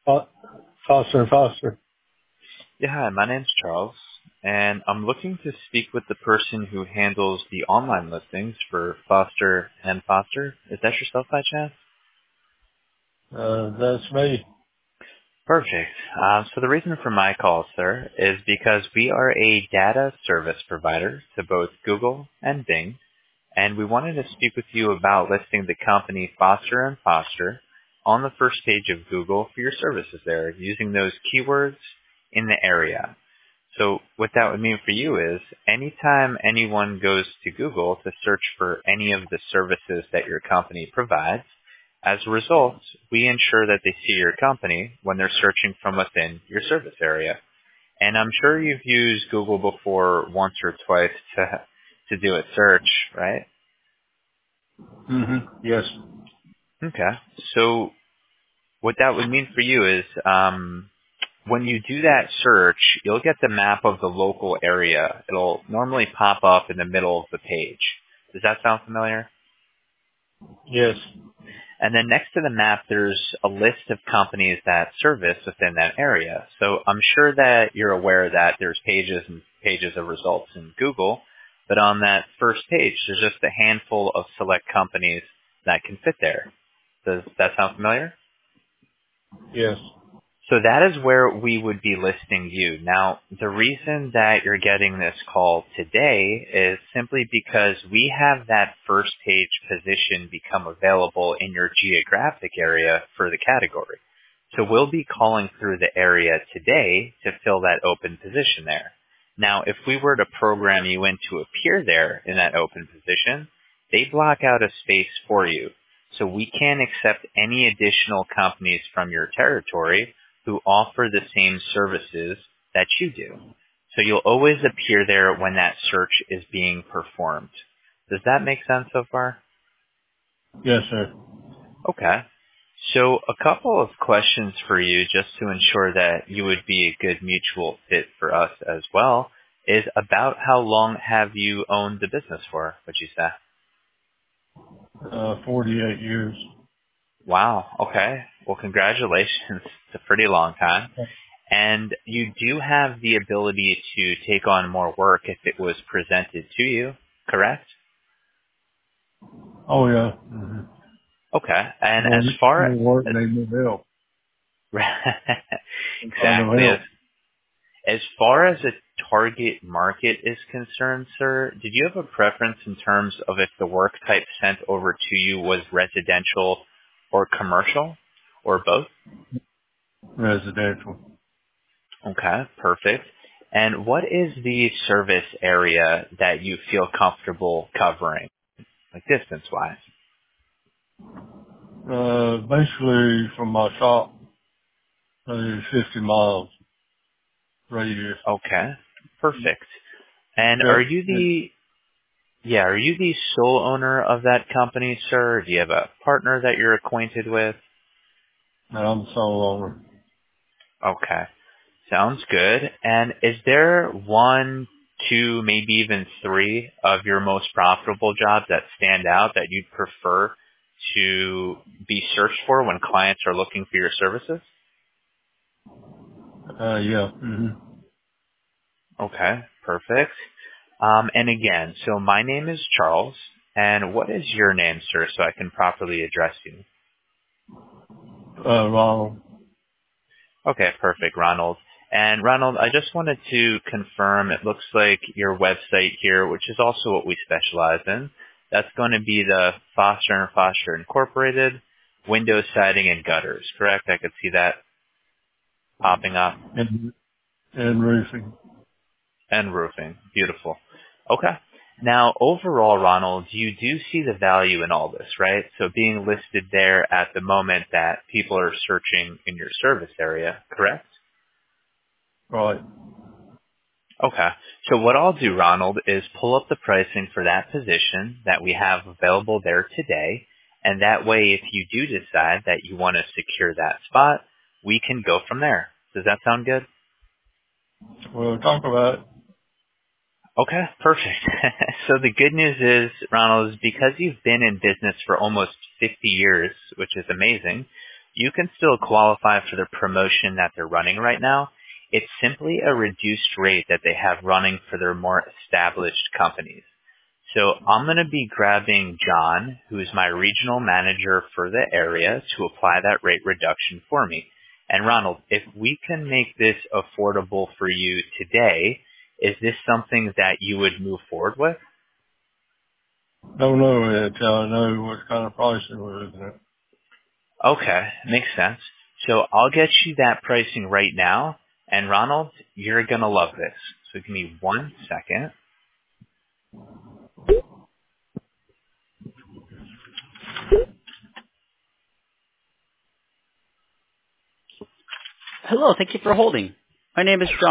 Fo- Foster and Foster. Yeah, hi, my name's Charles, and I'm looking to speak with the person who handles the online listings for Foster and Foster. Is that yourself by chance? That's me. Perfect. So the reason for my call, sir, is because we are a data service provider to both Google and Bing, and we wanted to speak with you about listing the company Foster and Foster on the first page of Google for your services there, using those keywords in the area. So what that would mean for you is anytime anyone goes to Google to search for any of the services that your company provides, as a result, we ensure that they see your company when they're searching from within your service area. And I'm sure you've used Google before once or twice to do a search, right? Yes. Okay. So what that would mean for you is when you do that search, you'll get the map of the local area. It'll normally pop up in the middle of the page. Does that sound familiar? Yes. And then next to the map, there's a list of companies that service within that area. So I'm sure that you're aware that there's pages and pages of results in Google, but on that first page, there's just a handful of select companies that can fit there. Does that sound familiar? Yes. So that is where we would be listing you. Now, the reason that you're getting this call today is simply because we have that first page position become available in your geographic area for the category. So we'll be calling through the area today to fill that open position there. Now, if we were to program you in to appear there in that open position, they block out a space for you. So we can't accept any additional companies from your territory who offer the same services that you do. So you'll always appear there when that search is being performed. Does that make sense so far? Yes, sir. Okay. So a couple of questions for you just to ensure that you would be a good mutual fit for us as well is about how long have you owned the business for, would you say? 48 years. Wow. Okay. Well, congratulations. It's a pretty long time. And you do have the ability to take on more work if it was presented to you, correct? Oh, yeah. Okay. And More, as far more work as than no help. No exactly help. as far as a target market is concerned, sir, did you have a preference in terms of if the work type sent over to you was residential or commercial or both? Residential. Okay, perfect. And what is the service area that you feel comfortable covering, like distance-wise? Basically from my shop, 50 miles radius. Okay, perfect. And That, and are you the sole owner of that company, sir? Or do you have a partner that you're acquainted with? I'm sole owner. Okay, sounds good. And is there one, two, maybe even three of your most profitable jobs that stand out that you'd prefer to be searched for when clients are looking for your services? Yeah. Okay, perfect. And again, so my name is Charles, and what is your name, sir, so I can properly address you? Ronald. Okay, perfect, Ronald. And Ronald, I just wanted to confirm, it looks like your website here, which is also what we specialize in, that's going to be the Foster and Foster Incorporated window siding and gutters, correct? I could see that popping up. And, and roofing. And roofing. Beautiful. Okay. Now, overall, Ronald, you do see the value in all this, right? So being listed there at the moment that people are searching in your service area, correct? Right. Okay. So what I'll do, Ronald, is pull up the pricing for that position that we have available there today. And that way, if you do decide that you want to secure that spot, we can go from there. Does that sound good? We'll talk about it. Okay, perfect. So the good news is, Ronald, is because you've been in business for almost 50 years, which is amazing, you can still qualify for the promotion that they're running right now. It's simply a reduced rate that they have running for their more established companies. So I'm going to be grabbing John, who is my regional manager for the area, to apply that rate reduction for me. And Ronald, if we can make this affordable for you today, is this something that you would move forward with? Don't know yet till I know what kind of pricing we're looking at. Okay, makes sense. So I'll get you that pricing right now. And Ronald, you're going to love this. So give me 1 second. Hello, thank you for holding. My name is John.